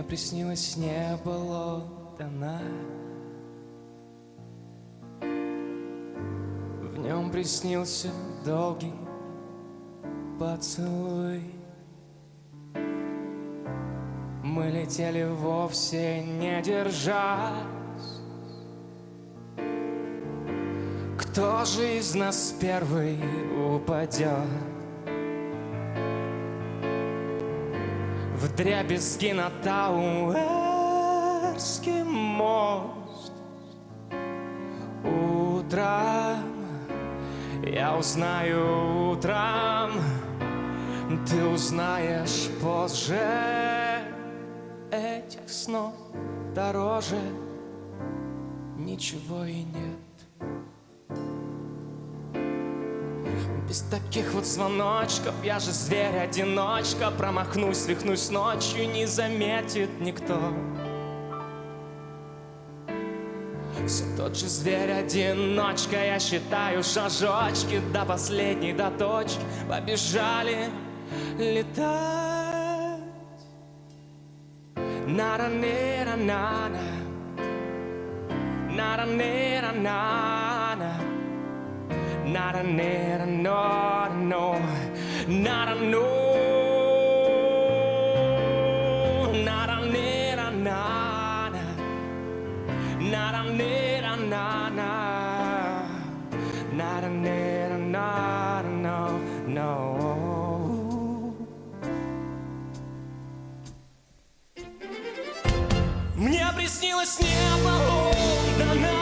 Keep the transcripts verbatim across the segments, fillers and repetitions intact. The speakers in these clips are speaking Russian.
приснилось небо Лондона. В нем приснился долгий поцелуй. Мы летели вовсе не держась. Кто же из нас первый упадет? Вдребезги на Тауэрский мост. Утром я узнаю, утром ты узнаешь позже. Этих снов дороже ничего и нет. Без таких вот звоночков я же зверь-одиночка. Промахнусь, свихнусь ночью, не заметит никто. Все тот же зверь-одиночка. Я считаю шажочки до последней, до точки. Побежали летать. На-ра-не-ра-на-на, на-ра-не-ра-на-на, на-ра-не-ра-но-но, на-ра-но, на-ра-не-ра-на-на, на-ра-не-ра-на-на, на-ра-не-ра-на-на-но. Мне приснилось небо Лондона.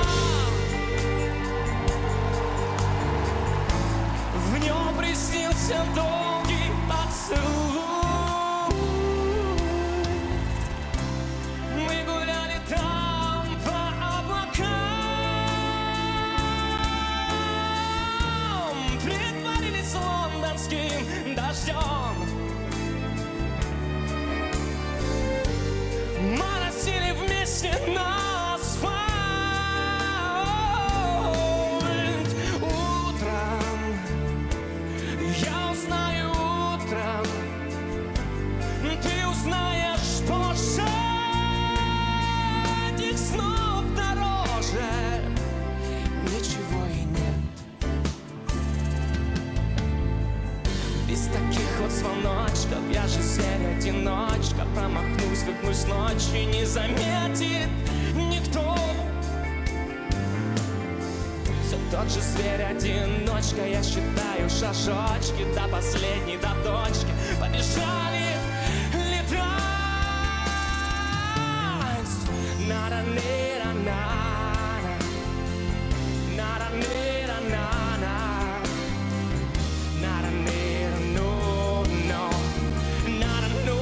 В нем приснился долгий поцелуй. Мы гуляли там по облакам, притворились лондонским дождем. Моросили вместе на асфальт. Утром я узнаю, утром ты узнаешь позже. Этих снов дороже ничего и нет. Без таких вот звоночков я же зверь-одиночка. Промахнусь, выгнусь ночью, не заметит никто. Все тот же зверь-одиночка. Я считаю шажочки до последней, до точки. Побежали летать. На-ра-не-ра-на, на-ра-не-ра-на-на, на-ра-не-ра-но-но, на-ра-но.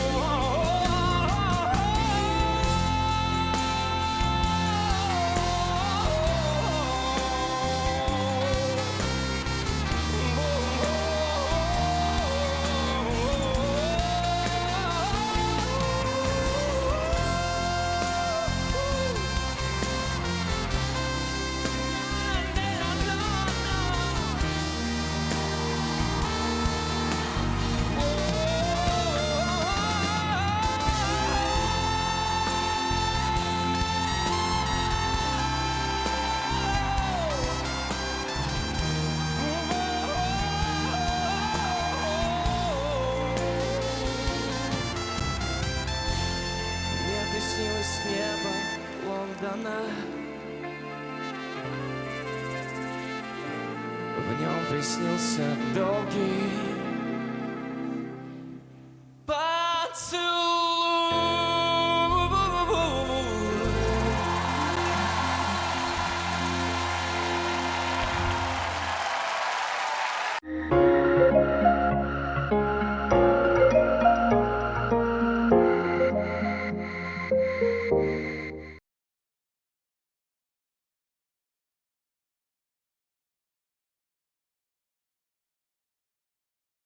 Приснилось небо Лондона. В нем приснился долгий